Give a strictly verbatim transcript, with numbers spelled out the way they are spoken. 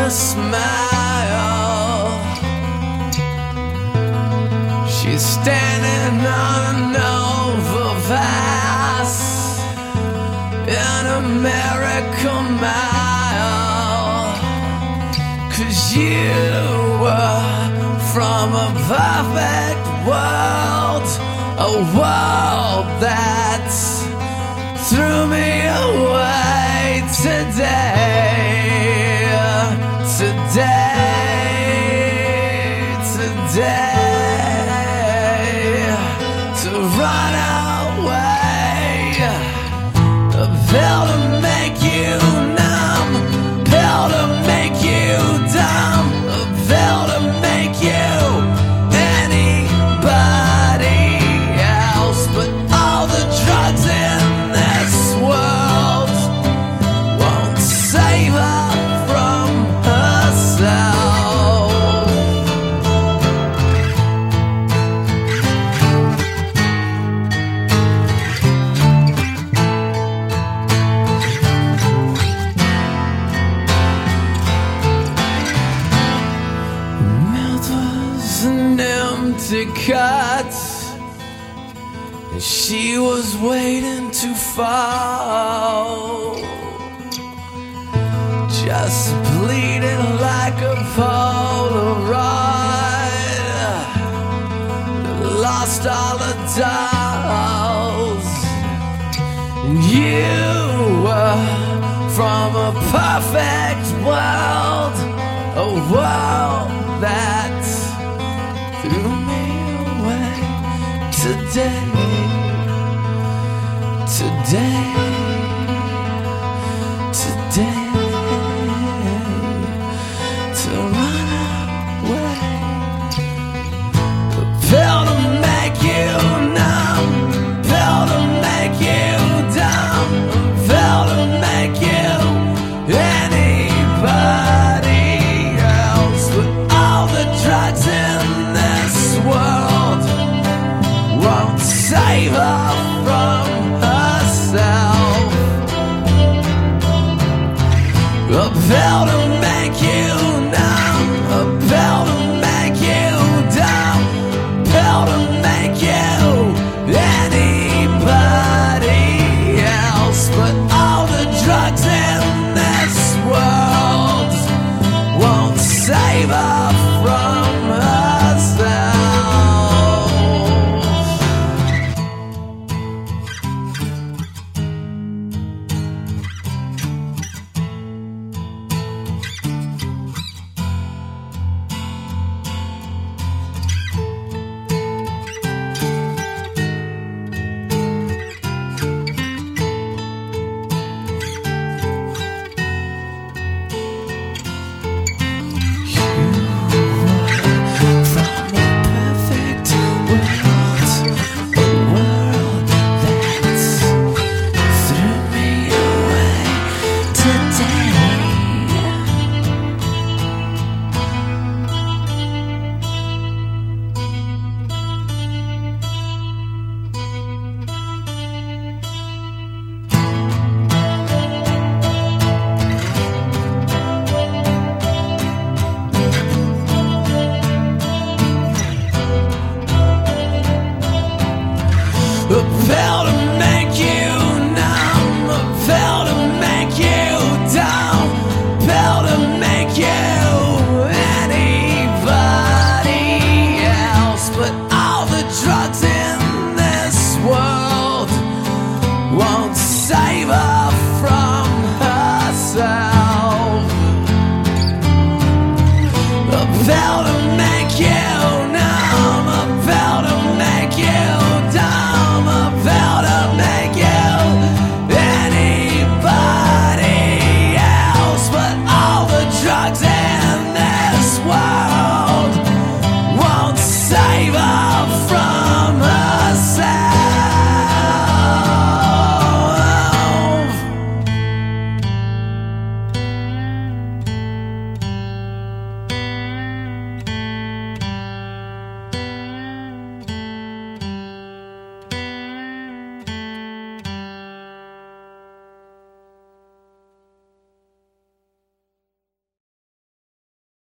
a smile. She's standing on an overpass in America Mile. 'Cause you were from a perfect world, a world that threw me away today, today, today, to run away, a pill to make you numb, pill to make you dumb, a pill to make you anybody else, but all the drugs in this world won't save her from herself. Mouth was an empty cut, and she was waiting to fall, just bleeding like a Polaroid that lost all the dolls. And you were from a perfect world, a world that threw me away today, today, today, to run away, a pill to make you numb, pill to make you dumb, a pill to make you anybody else, but all the drugs in this world won't save her from herself. A pill to make you numb, a pill